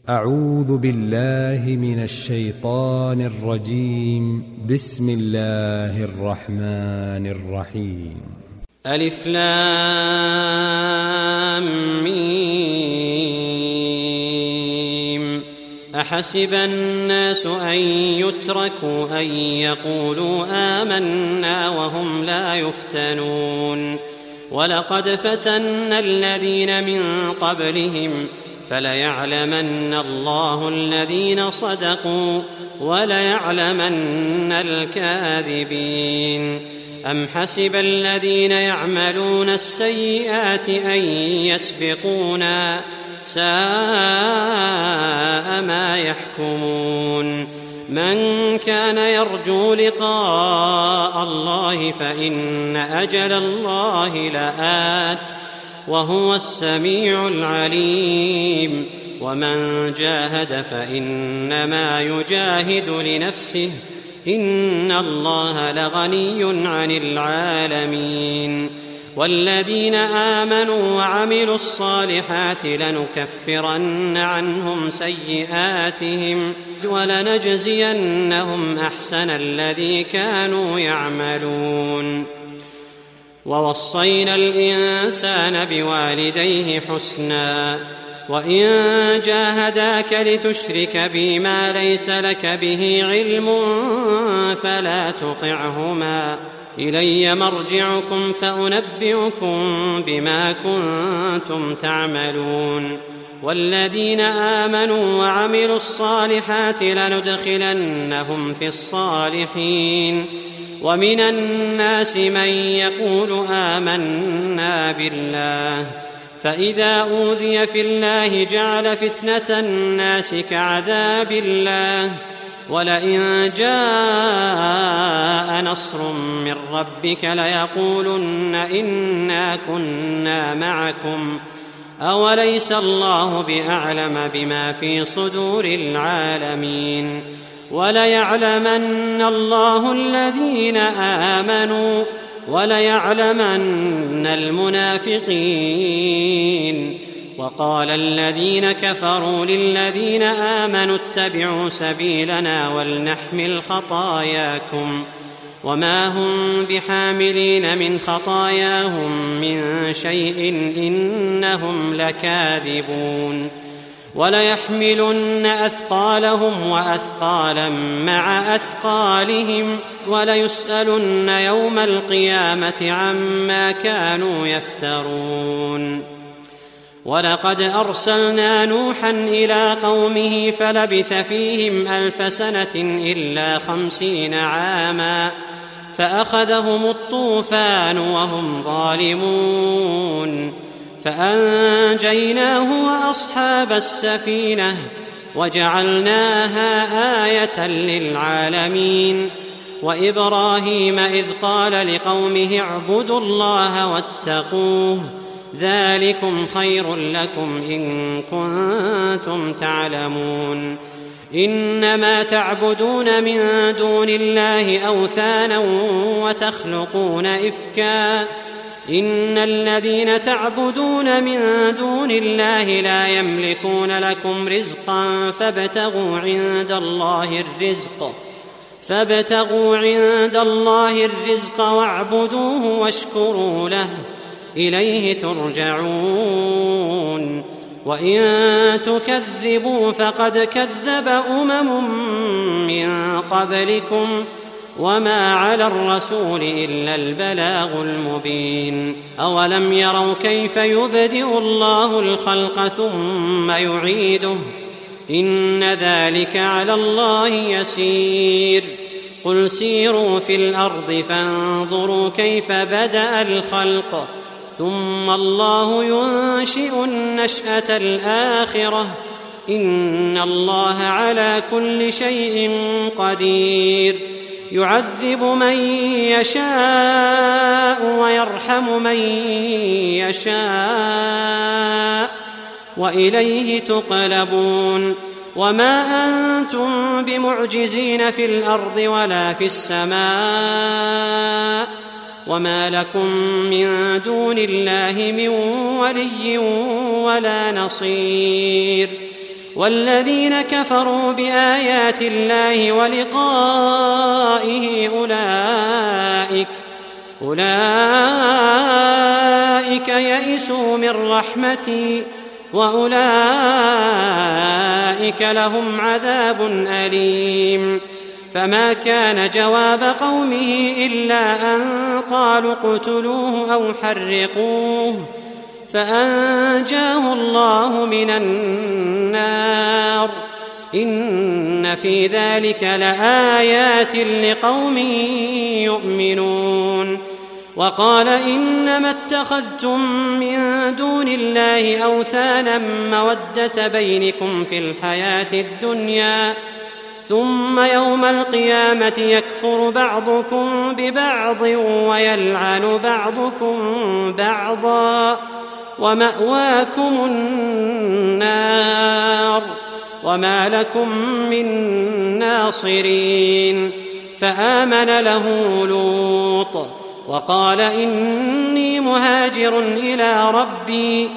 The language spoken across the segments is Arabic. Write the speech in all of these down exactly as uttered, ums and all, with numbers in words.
أعوذ بالله من الشيطان الرجيم. بسم الله الرحمن الرحيم. ألف لام ميم. أحسب الناس أن يتركوا أن يقولوا آمنا وهم لا يفتنون ولقد فتنا الذين من قبلهم فليعلمن الله الذين صدقوا وليعلمن الكاذبين. أم حسب الذين يعملون السيئات أن يسبقونا ساء ما يحكمون. من كان يرجو لقاء الله فإن أجل الله لآت وهو السميع العليم. ومن جاهد فإنما يجاهد لنفسه إن الله لغني عن العالمين. والذين آمنوا وعملوا الصالحات لنكفرن عنهم سيئاتهم ولنجزينهم أحسن الذي كانوا يعملون. ووصينا الإنسان بوالديه حسنا وإن جاهداك لتشرك بي ما ليس لك به علم فلا تطعهما إلي مرجعكم فأنبئكم بما كنتم تعملون. والذين آمنوا وعملوا الصالحات لندخلنهم في الصالحين. ومن الناس من يقول آمنا بالله فإذا أوذي في الله جعل فتنة الناس كعذاب الله ولئن جاء نصر من ربك ليقولن إنا كنا معكم أوليس الله بأعلم بما في صدور العالمين. وليعلمن الله الذين آمنوا وليعلمن المنافقين. وقال الذين كفروا للذين آمنوا اتبعوا سبيلنا ولنحمل خطاياكم وما هم بحاملين من خطاياهم من شيء إنهم لكاذبون. وليحملن أثقالهم وأثقالا مع أثقالهم وليسألن يوم القيامة عما كانوا يفترون. ولقد أرسلنا نوحا إلى قومه فلبث فيهم ألف سنة إلا خمسين عاما فأخذهم الطوفان وهم ظالمون فأنجيناه وأصحاب السفينة وجعلناها آية للعالمين. وإبراهيم إذ قال لقومه اعبدوا الله واتقوه ذلكم خير لكم إن كنتم تعلمون. إنما تعبدون من دون الله أوثانا وتخلقون إفكا إن الذين تعبدون من دون الله لا يملكون لكم رزقا فابتغوا عند الله الرزق فابتغوا عند الله الرزق واعبدوه واشكروا له إليه ترجعون. وإن تكذبوا فقد كذب أمم من قبلكم وما على الرسول إلا البلاغ المبين. أولم يروا كيف يبدئ الله الخلق ثم يعيده إن ذلك على الله يسير. قل سيروا في الأرض فانظروا كيف بدأ الخلق ثم الله ينشئ النشأة الآخرة إن الله على كل شيء قدير. يعذب من يشاء ويرحم من يشاء وإليه تقلبون. وما أنتم بمعجزين في الأرض ولا في السماء وما لكم من دون الله من ولي ولا نصير. والذين كفروا بآيات الله ولقائه أولئك أولئك يئسوا من رحمتي وأولئك لهم عذاب أليم. فما كان جواب قومه إلا أن قالوا اقتلوه أو حرقوه فأنجاه الله من النار. إن في ذلك لآيات لقوم يؤمنون. وقال إنما اتخذتم من دون الله أوثانا مودة بينكم في الحياة الدنيا ثم يوم القيامة يكفر بعضكم ببعض ويلعن بعضكم بعضا ومأواكم النار وما لكم من ناصرين. فآمن له لوط وقال إني مهاجر إلى ربي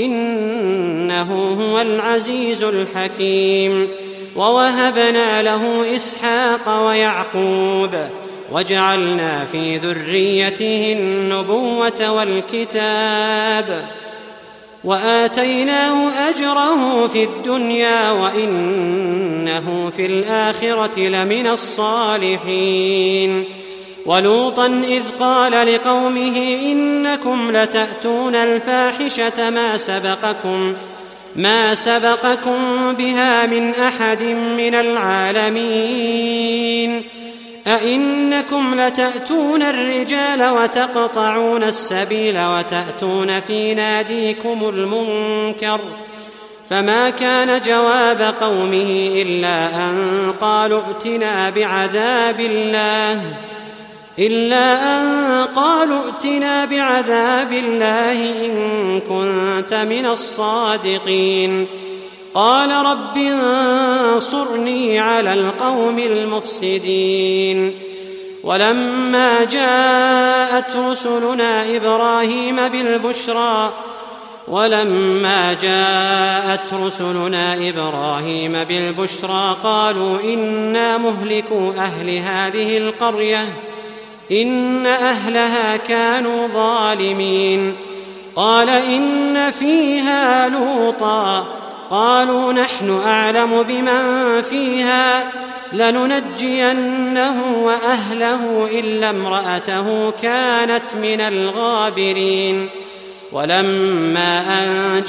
إنه هو العزيز الحكيم. ووهبنا له إسحاق ويعقوب وجعلنا في ذريته النبوة والكتاب وآتيناه أجره في الدنيا وإنه في الآخرة لمن الصالحين. ولوطا إذ قال لقومه إنكم لتأتون الفاحشة ما سبقكم ما سبقكم بها من أحد من العالمين أئنكم لتأتون الرجال وتقطعون السبيل وتأتون في ناديكم المنكر. فما كان جواب قومه إلا أن قالوا ائتنا بعذاب الله إلا أن قالوا ائتنا بعذاب الله إن كنت من الصادقين. قال رب انصرني على القوم المفسدين. ولما جاءت رسلنا إبراهيم بالبشرى ولما جاءت رسلنا إبراهيم بالبشرى قالوا إنا مهلكو أهل هذه القرية إن أهلها كانوا ظالمين. قال إن فيها لوطا قالوا نحن أعلم بمن فيها لننجينه وأهله إلا امرأته كانت من الغابرين. ولما أن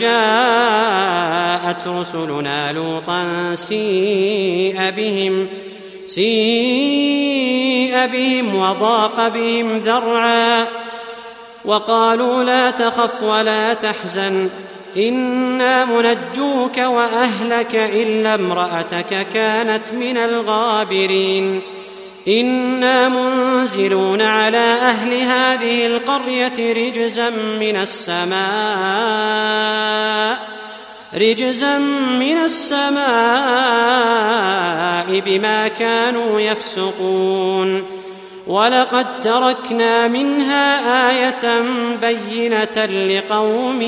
جاءت رسلنا لوطا سيء بهم سيء بهم وضاق بهم ذرعا وقالوا لا تخف ولا تحزن إنا منجوك وأهلك إلا امرأتك كانت من الغابرين. إنا منزلون على أهل هذه القرية رجزا من السماء رجزا من السماء بما كانوا يفسقون. ولقد تركنا منها آية بينة لقوم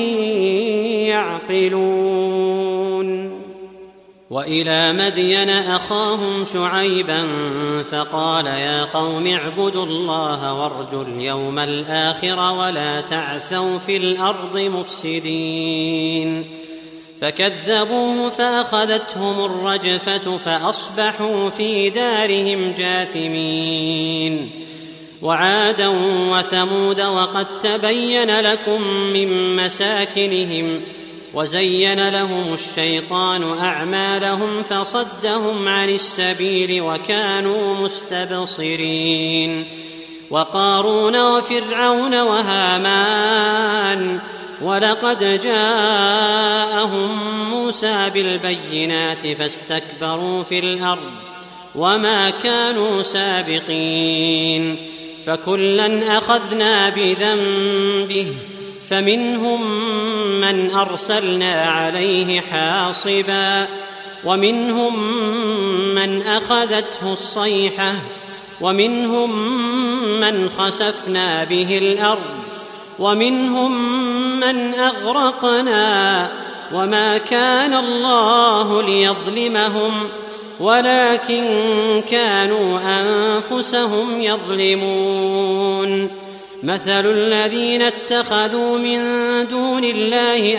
يعقلون. وإلى مدين أخاهم شعيبا فقال يا قوم اعبدوا الله وارجوا اليوم الآخر ولا تعثوا في الأرض مفسدين. فكذبوه فأخذتهم الرجفة فأصبحوا في دارهم جاثمين. وعادا وثمود وقد تبين لكم من مساكنهم وزين لهم الشيطان أعمالهم فصدهم عن السبيل وكانوا مستبصرين. وقارون وفرعون وهامان ولقد جاءهم موسى بالبينات فاستكبروا في الأرض وما كانوا سابقين. فكلا أخذنا بذنبه فمنهم من أرسلنا عليه حاصبا ومنهم من أخذته الصيحة ومنهم من خسفنا به الأرض ومنهم من أغرقنا وما كان الله ليظلمهم ولكن كانوا أنفسهم يظلمون. مثل الذين اتخذوا من دون الله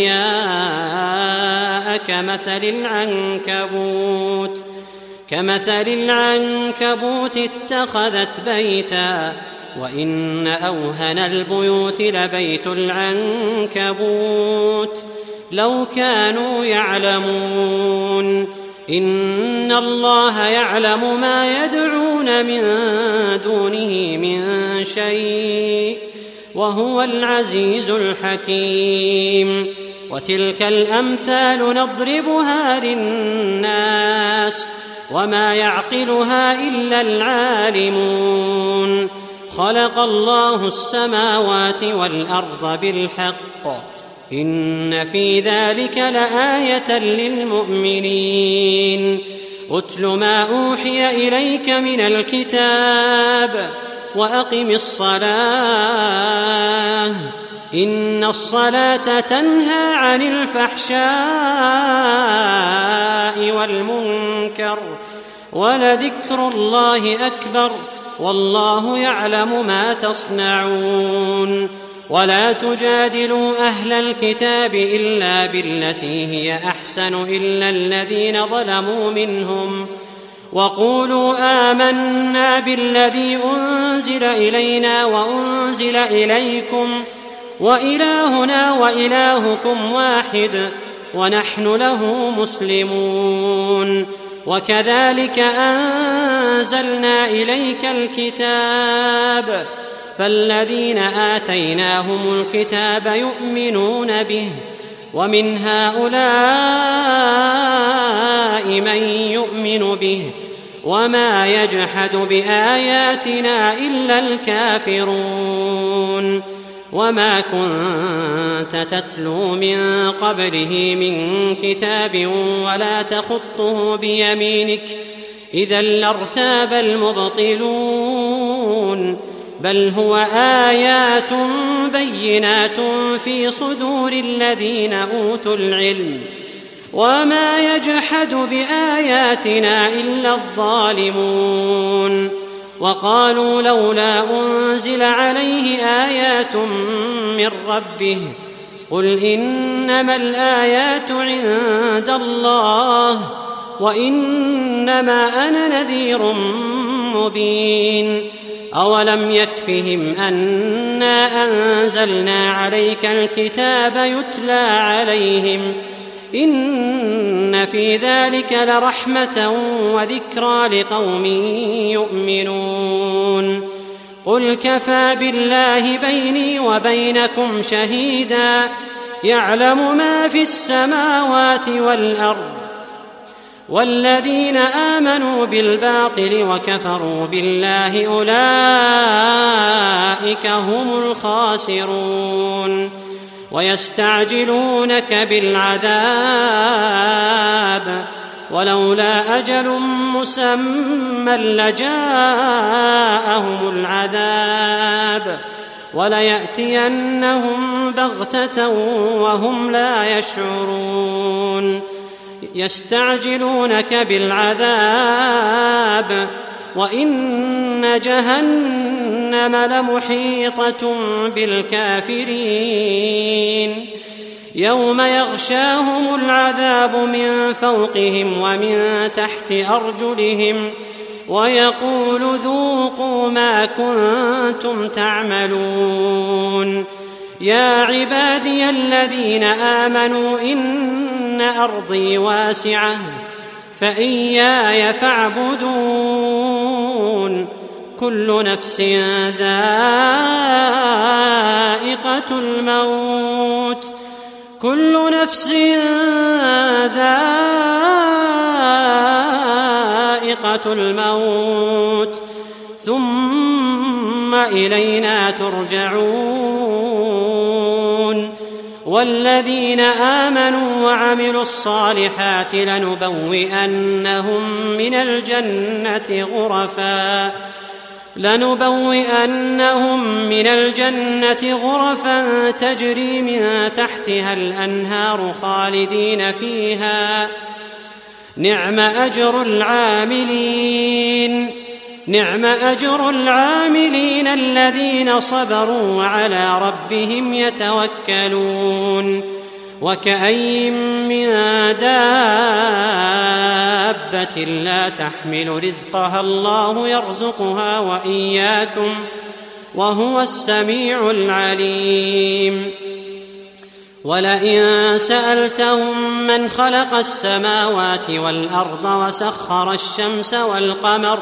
أولياء كمثل العنكبوت كمثل العنكبوت اتخذت بيتا وإن أوهن البيوت لبيت العنكبوت لو كانوا يعلمون. إن الله يعلم ما يدعون من دونه من شيء وهو العزيز الحكيم. وتلك الأمثال نضربها للناس وما يعقلها إلا العالمون. خلق الله السماوات والأرض بالحق إن في ذلك لآية للمؤمنين. أتل ما أوحي إليك من الكتاب وأقم الصلاة إن الصلاة تنهى عن الفحشاء والمنكر ولذكر الله أكبر والله يعلم ما تصنعون. ولا تجادلوا أهل الكتاب إلا بالتي هي أحسن إلا الذين ظلموا منهم وقولوا آمنا بالذي أنزل إلينا وأنزل إليكم وإلهنا وإلهكم واحد ونحن له مسلمون. وكذلك أنزلنا إليك الكتاب فالذين آتيناهم الكتاب يؤمنون به ومن هؤلاء من يؤمن به وما يجحد بآياتنا إلا الكافرون. وما كنت تتلو من قبله من كتاب ولا تخطه بيمينك إذا لارتاب المبطلون بل هو آيات بينات في صدور الذين أوتوا العلم وما يجحد بآياتنا إلا الظالمون. وقالوا لولا أنزل عليه آيات من ربه قل إنما الآيات عند الله وإنما أنا نذير مبين. أولم يكفهم أنا أنزلنا عليك الكتاب يتلى عليهم إن في ذلك لرحمة وذكرى لقوم يؤمنون. قل كفى بالله بيني وبينكم شهيدا يعلم ما في السماوات والأرض والذين آمنوا بالباطل وكفروا بالله أولئك هم الخاسرون. ويستعجلونك بالعذاب ولولا أجل مسمى لجاءهم العذاب وليأتينهم بغتة وهم لا يشعرون. يستعجلونك بالعذاب وإن جهنم لمحيطة بالكافرين يوم يغشاهم العذاب من فوقهم ومن تحت أرجلهم ويقول ذوقوا ما كنتم تعملون. يا عبادي الذين آمنوا إن أرضي واسعة فإياي فاعبدون. كل نفس ذائقة الموت كل نفس ذائقة الموت ثم إلينا ترجعون. والذين آمنوا وعملوا الصالحات لنبوئنهم من الجنة غرفا لنبوئنهم من الجنة غرفا تجري من تحتها الأنهار خالدين فيها نعم أجر العاملين نعم أجر العاملين الذين صبروا وعلى ربهم يتوكلون وكأي من دابة لا تحمل رزقها الله يرزقها وإياكم وهو السميع العليم ولئن سألتهم من خلق السماوات والأرض وسخر الشمس والقمر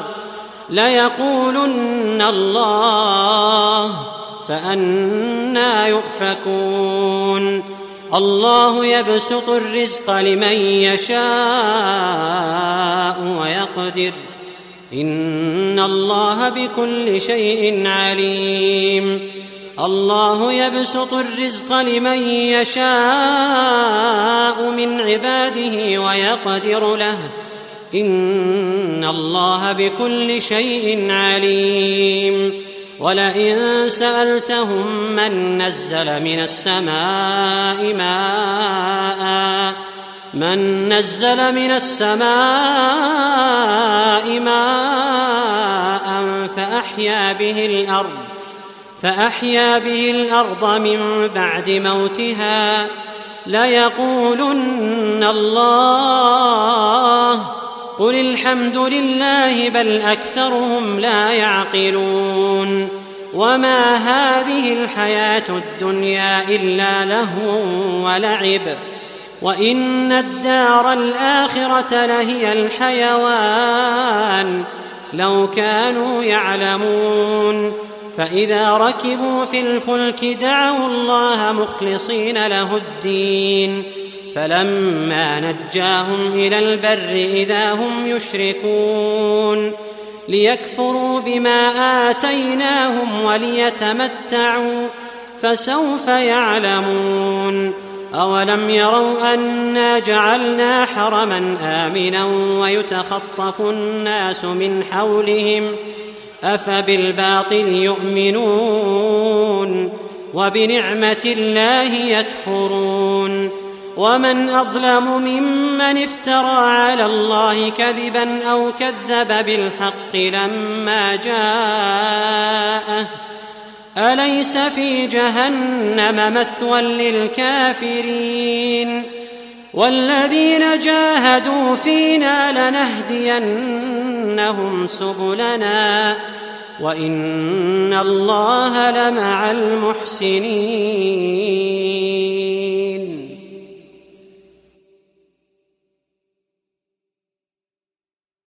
ليقولن الله فأنى يؤفكون الله يبسط الرزق لمن يشاء ويقدر إن الله بكل شيء عليم الله يبسط الرزق لمن يشاء من عباده ويقدر له إن الله بكل شيء عليم ولئن سألتهم من نزل من السماء ماء من نزل من السماء ماء فأحيا به الأرض فأحيا به الأرض من بعد موتها ليقولن الله قل الحمد لله بل أكثرهم لا يعقلون وما هذه الحياة الدنيا إلا لهو ولعب وإن الدار الآخرة لهي الحيوان لو كانوا يعلمون فإذا ركبوا في الفلك دعوا الله مخلصين له الدين فلما نجاهم إلى البر إذا هم يشركون ليكفروا بما آتيناهم وليتمتعوا فسوف يعلمون أولم يروا أنا جعلنا حرما آمنا ويتخطف الناس من حولهم أفبالباطل يؤمنون وبنعمة الله يكفرون ومن أظلم ممن افترى على الله كذبا أو كذب بالحق لما جاءه أليس في جهنم مثوى للكافرين والذين جاهدوا فينا لنهدينهم سبلنا وإن الله لمع المحسنين.